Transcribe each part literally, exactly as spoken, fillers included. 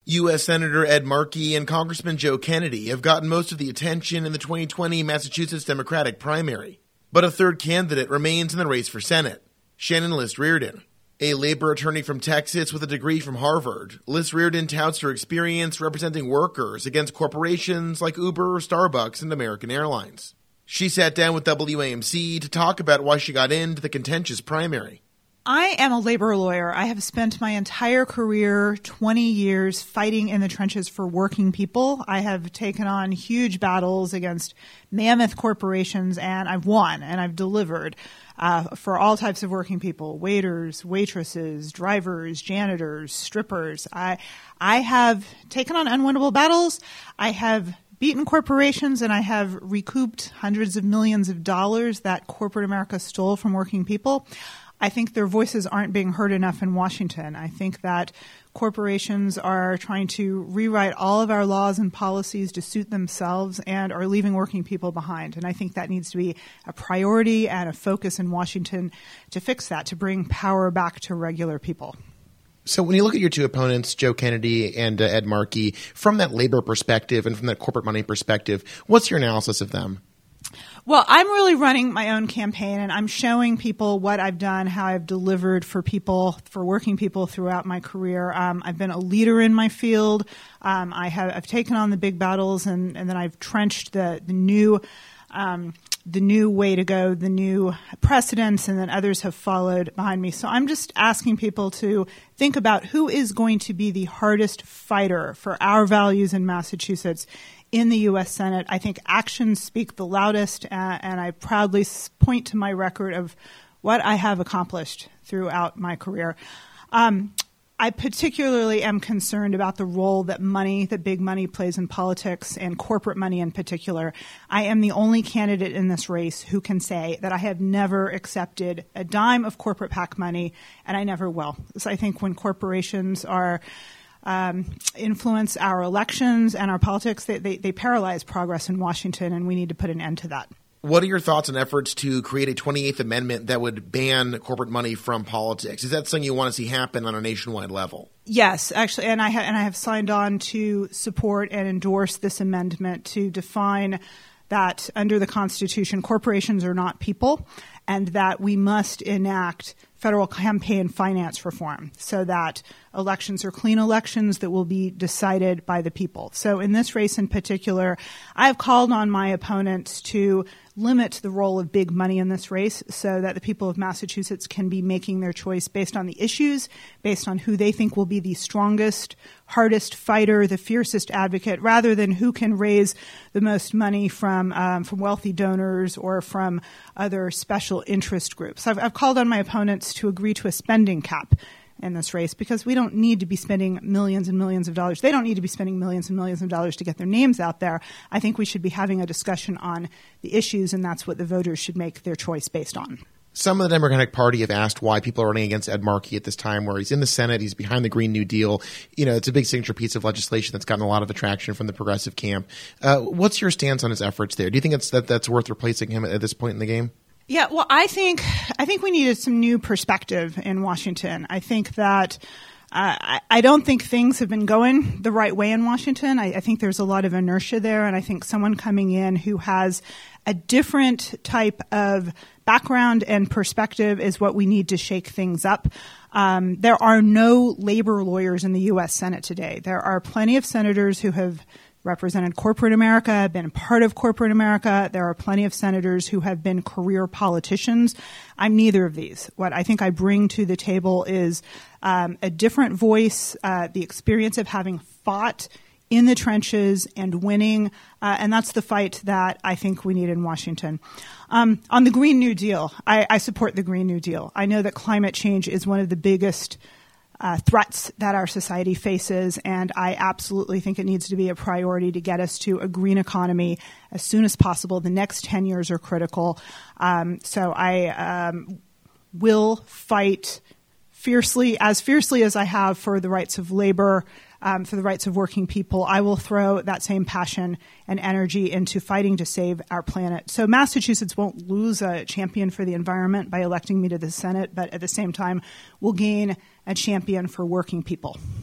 U S. Senator Ed Markey and Congressman Joe Kennedy have gotten most of the attention in the twenty twenty Massachusetts Democratic primary. But a third candidate remains in the race for Senate, Shannon Liss Reardon. A labor attorney from Texas with a degree from Harvard, Liss Reardon touts her experience representing workers against corporations like Uber, Starbucks, and American Airlines. She sat down with W A M C to talk about why she got into the contentious primary. I am a labor lawyer. I have spent my entire career, twenty years, fighting in the trenches for working people. I have taken on huge battles against mammoth corporations, and I've won, and I've delivered uh, for all types of working people, waiters, waitresses, drivers, janitors, strippers. I, I have taken on unwinnable battles. I have beaten corporations, and I have recouped hundreds of millions of dollars that corporate America stole from working people. I think their voices aren't being heard enough in Washington. I think that corporations are trying to rewrite all of our laws and policies to suit themselves and are leaving working people behind. And I think that needs to be a priority and a focus in Washington to fix that, to bring power back to regular people. So when you look at your two opponents, Joe Kennedy and uh, Ed Markey, from that labor perspective and from that corporate money perspective, what's your analysis of them? Well, I'm really running my own campaign, and I'm showing people what I've done, how I've delivered for people, for working people throughout my career. Um, I've been a leader in my field. Um, I have I've taken on the big battles, and, and then I've trenched the the new um, the new way to go, the new precedents, and then others have followed behind me. So I'm just asking people to think about who is going to be the hardest fighter for our values in Massachusetts in the U S. Senate. I think actions speak the loudest, uh, and I proudly point to my record of what I have accomplished throughout my career. Um, I particularly am concerned about the role that money, that big money plays in politics, and corporate money in particular. I am the only candidate in this race who can say that I have never accepted a dime of corporate PAC money, and I never will. So I think when corporations are Um, influence our elections and our politics, they, they, they paralyze progress in Washington, and we need to put an end to that. What are your thoughts on efforts to create a twenty-eighth Amendment that would ban corporate money from politics? Is that something you want to see happen on a nationwide level? Yes, actually, and I, ha- and I have signed on to support and endorse this amendment to define that under the Constitution, corporations are not people, and that we must enact federal campaign finance reform so that elections are clean elections that will be decided by the people. So in this race in particular, I've called on my opponents to limit the role of big money in this race so that the people of Massachusetts can be making their choice based on the issues, based on who they think will be the strongest, hardest fighter, the fiercest advocate, rather than who can raise the most money from um, from wealthy donors or from other special interest groups. I've, I've called on my opponents to agree to a spending cap in this race because we don't need to be spending millions and millions of dollars. They don't need to be spending millions and millions of dollars to get their names out there. I think we should be having a discussion on the issues, and that's what the voters should make their choice based on. Some of the Democratic Party have asked why people are running against Ed Markey at this time where he's in the Senate, he's behind the Green New Deal. You know, it's a big signature piece of legislation that's gotten a lot of attraction from the progressive camp. Uh, what's your stance on his efforts there? Do you think it's that that's worth replacing him at this point in the game? Yeah, well, I think I think we needed some new perspective in Washington. I think that uh, I, I don't think things have been going the right way in Washington. I, I think there's a lot of inertia there, and I think someone coming in who has a different type of background and perspective is what we need to shake things up. Um, there are no labor lawyers in the U S. Senate today. There are plenty of senators who have represented corporate America, been part of corporate America. There are plenty of senators who have been career politicians. I'm neither of these. What I think I bring to the table is um, a different voice, uh, the experience of having fought in the trenches and winning, uh, and that's the fight that I think we need in Washington. Um, on the Green New Deal, I, I support the Green New Deal. I know that climate change is one of the biggest Uh, threats that our society faces, and I absolutely think it needs to be a priority to get us to a green economy as soon as possible. The next ten years are critical. Um, so I um, will fight fiercely, as fiercely as I have for the rights of labor, um, for the rights of working people. I will throw that same passion and energy into fighting to save our planet. So Massachusetts won't lose a champion for the environment by electing me to the Senate, but at the same time, we'll gain a champion for working people.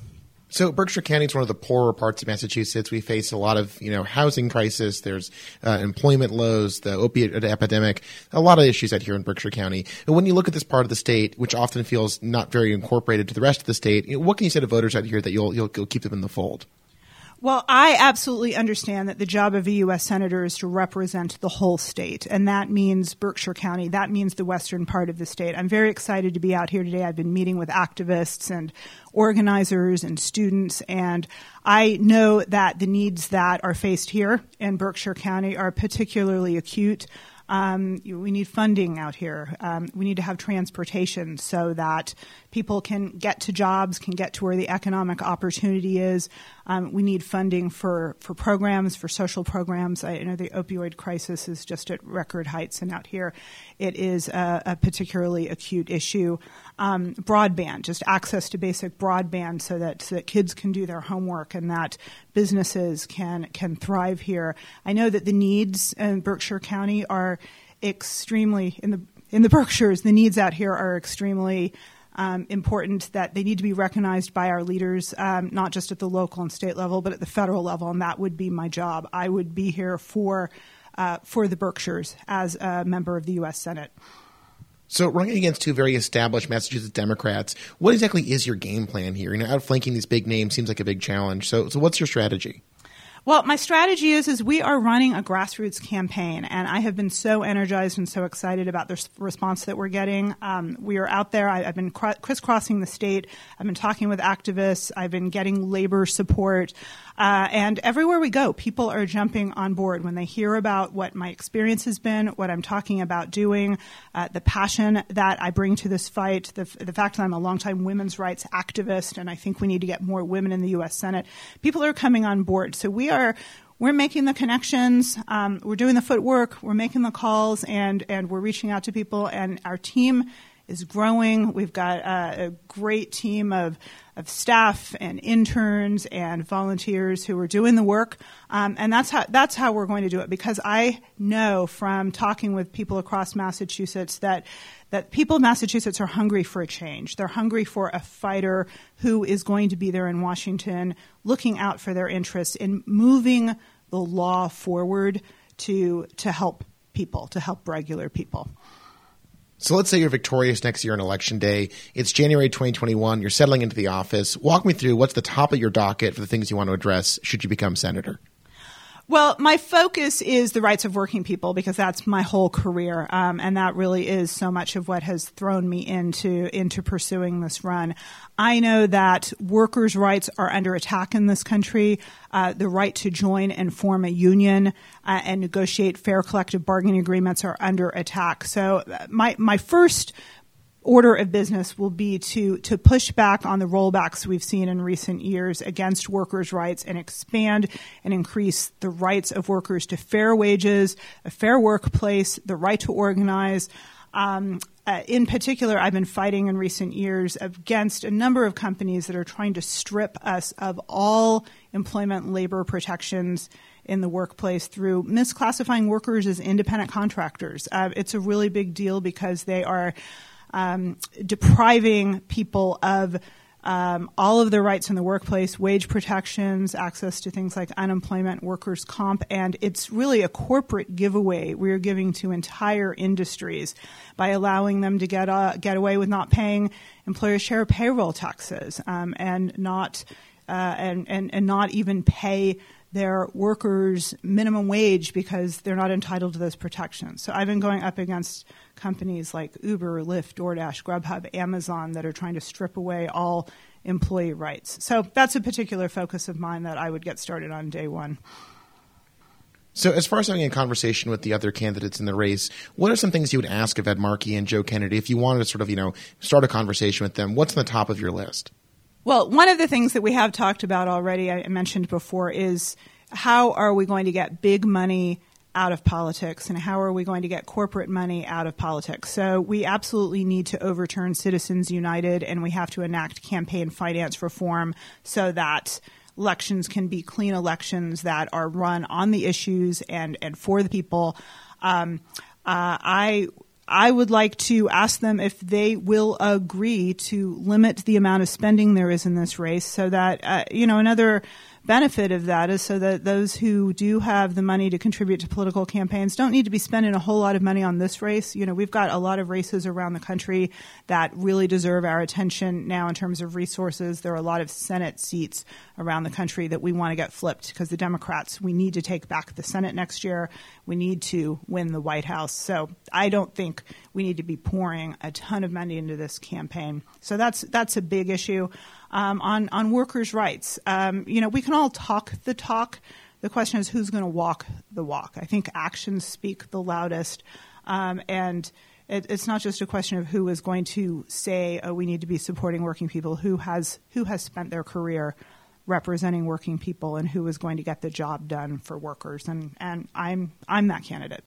So Berkshire County is one of the poorer parts of Massachusetts. We face a lot of, you know, housing crisis. There's uh, employment lows, the opiate epidemic, a lot of issues out here in Berkshire County. And when you look at this part of the state, which often feels not very incorporated to the rest of the state, you know, what can you say to voters out here that you'll, you'll, you'll keep them in the fold? Well, I absolutely understand that the job of a U S senator is to represent the whole state, and that means Berkshire County. That means the western part of the state. I'm very excited to be out here today. I've been meeting with activists and organizers and students, and I know that the needs that are faced here in Berkshire County are particularly acute. Um, we need funding out here. Um, we need to have transportation so that people can get to jobs, can get to where the economic opportunity is. Um, we need funding for, for programs, for social programs. I know the opioid crisis is just at record heights, and out here it is a, a particularly acute issue. Um, broadband, just access to basic broadband so that, so that kids can do their homework and that businesses can can thrive here. I know that the needs in Berkshire County are extremely, in the in the Berkshires, the needs out here are extremely um, important, that they need to be recognized by our leaders, um, not just at the local and state level, but at the federal level, and that would be my job. I would be here for uh, for the Berkshires as a member of the U S Senate. So running against two very established Massachusetts Democrats, what exactly is your game plan here? You know, outflanking these big names seems like a big challenge. So, so what's your strategy? Well, my strategy is, is we are running a grassroots campaign, and I have been so energized and so excited about the response that we're getting. Um, we are out there. I, I've been cr- crisscrossing the state. I've been talking with activists. I've been getting labor support. Uh, and everywhere we go, people are jumping on board when they hear about what my experience has been, what I'm talking about doing, uh, the passion that I bring to this fight, the, the fact that I'm a longtime women's rights activist, and I think we need to get more women in the U S Senate. People are coming on board. So we are We're making the connections, um, we're doing the footwork, we're making the calls, and, and we're reaching out to people, and our team is growing. We've got uh, a great team of, of staff and interns and volunteers who are doing the work, um, and that's how that's how we're going to do it. Because I know from talking with people across Massachusetts that that people in Massachusetts are hungry for a change. They're hungry for a fighter who is going to be there in Washington, looking out for their interests in moving the law forward to to help people, to help regular people. So let's say you're victorious next year on Election Day. It's January twenty twenty-one. You're settling into the office. Walk me through what's the top of your docket for the things you want to address should you become senator. Well, my focus is the rights of working people, because that's my whole career, um, and that really is so much of what has thrown me into into pursuing this run. I know that workers' rights are under attack in this country. Uh, the right to join and form a union uh, and negotiate fair collective bargaining agreements are under attack. So my my first order of business will be to to push back on the rollbacks we've seen in recent years against workers' rights and expand and increase the rights of workers to fair wages, a fair workplace, the right to organize. Um, uh, in particular, I've been fighting in recent years against a number of companies that are trying to strip us of all employment and labor protections in the workplace through misclassifying workers as independent contractors. Uh, it's a really big deal because they are Um, depriving people of um, all of their rights in the workplace, wage protections, access to things like unemployment, workers' comp, and it's really a corporate giveaway we're giving to entire industries by allowing them to get uh, get away with not paying employer share payroll taxes um, and not uh, and, and and not even pay their workers minimum wage because they're not entitled to those protections. So I've been going up against companies like Uber, Lyft, DoorDash, Grubhub, Amazon that are trying to strip away all employee rights. So that's a particular focus of mine that I would get started on day one. So as far as having a conversation with the other candidates in the race, what are some things you would ask of Ed Markey and Joe Kennedy if you wanted to sort of, you know, start a conversation with them? What's on the top of your list? Well, one of the things that we have talked about already, I mentioned before, is how are we going to get big money out of politics, and how are we going to get corporate money out of politics? So we absolutely need to overturn Citizens United, and we have to enact campaign finance reform so that elections can be clean elections that are run on the issues and, and for the people. Um, uh, I I would like to ask them if they will agree to limit the amount of spending there is in this race so that, uh, you know, another benefit of that is so that those who do have the money to contribute to political campaigns don't need to be spending a whole lot of money on this race. You know, we've got a lot of races around the country that really deserve our attention now in terms of resources. There are a lot of Senate seats around the country that we want to get flipped because the Democrats, we need to take back the Senate next year. We need to win the White House. So I don't think we need to be pouring a ton of money into this campaign. So that's that's a big issue. Um, on, on workers' rights, um, you know, we can all talk the talk. The question is who's going to walk the walk. I think actions speak the loudest. Um, and it, it's not just a question of who is going to say, oh, we need to be supporting working people, who has who has spent their career representing working people and who is going to get the job done for workers. And, and I'm I'm that candidate.